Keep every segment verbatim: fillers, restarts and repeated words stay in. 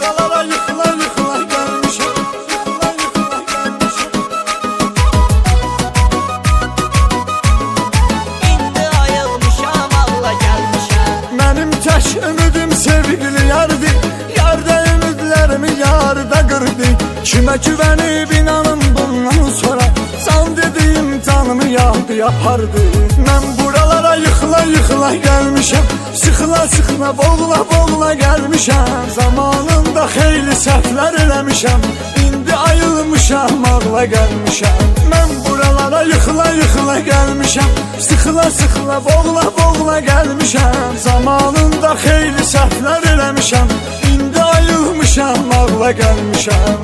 buralara yıkıla yıkıla gelmişim. Yıkıla yıkıla gelmişim. İndi ayılmışam, ağla gelmişəm. Mənim tək ümidim sevgili yardı. Yarda ümidlərimi yarda qırdı. Kimə güvənib inanım bundan sonra, san dediyim canımı yağdı yapardı. Mən buralara yıkıla yıkıla gəlmişəm. Sıxıla sıxıla boğula boğula gəlmişəm. Zamanında xeyli səhvlər eləmişəm. İndi ayılmışam, ağla gəlmişəm. Mən buralara yıkıla yıkıla gəlmişəm. Sıxıla sıxıla boğula boğula gəlmişəm. Zamanında xeyli səhvlər eləmişəm. İndi ayılmışam, ağla gəlmişəm.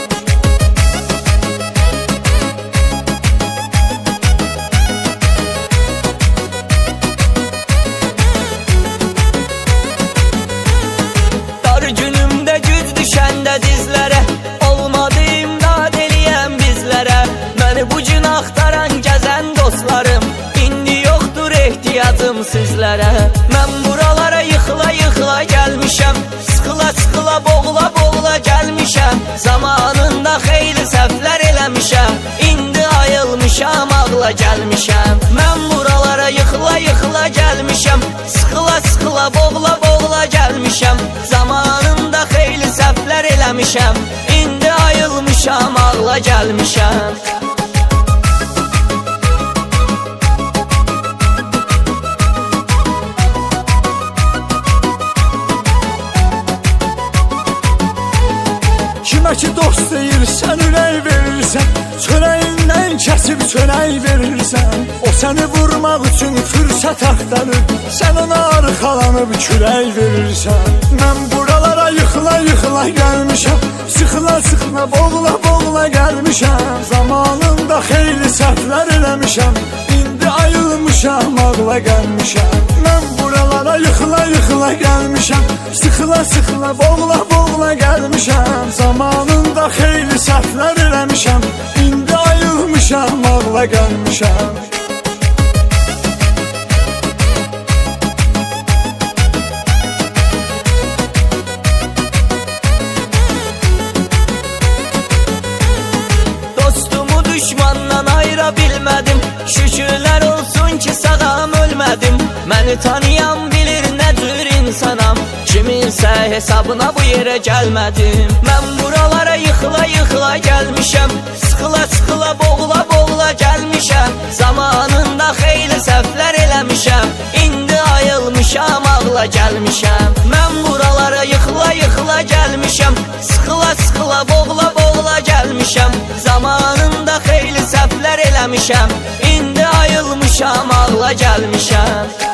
Günümdə güc düşəndə dizlərə, olmadı imdad eləyən bizlərə. Məni bu gün axtaran gəzən dostlarım, indi yoxdur ehtiyacım sizlərə. Mən buralara yıxıla yıxıla gəlmişəm. Sıxıla sıxıla boğula boğula gəlmişəm. Zamanında xeyli səhvlər eləmişəm. İndi ayılmışam, ağla gəlmişəm. Mən buralara yıxıla yıxıla gəlmişəm. Sıxıla sıxıla boğula boğula gəlmişəm. Zamanında xeyli səhvlər eləmişəm. İndi ayılmışam, ağla gəlmişəm. Kimə ki dost deyirsən, ürək verirsən, çörəyindən kəsib çörək verirsən. O səni vurmaq üçün fürsət axtarır, sən ona arxalanıb kürək verirsən. Mən buralara yıxıla yıxıla gəlmişəm. Sıxıla sıxıla boğula boğula gəlmişəm. Zamanında xeyli səhvlər eləmişəm. İndi ayılmışam, ağla gəlmişəm. Mən buralara yıxıla yıxıla gəlmişəm. Sıxıla sıxıla boğula boğula gəlmişəm. Zamanında xeyli səhvlər eləmişəm. İndi ayılmışam, ağla gəlmişəm. Dostumu düşmandan ayıra bilmədim. Şükürlər olsun ki sağam ölmədim. Məni tanıyan bilir nə cür insanam. Kiminsə hesabına bu yerə gəlmədim. Mən buralara yıxıla yıxıla gəlmişəm. Sıxıla sıxıla boğula boğula gəlmişəm. Zamanında xeyli səhvlər eləmişəm. İndi ayılmışam, ağla gəlmişəm. Mən buralara yıxıla yıxıla gəlmişəm. Sıxıla sıxıla boğula boğula gəlmişəm. Zamanında xeyli səhvlər eləmişəm. İndi ayılmışam, ağla gəlmişəm.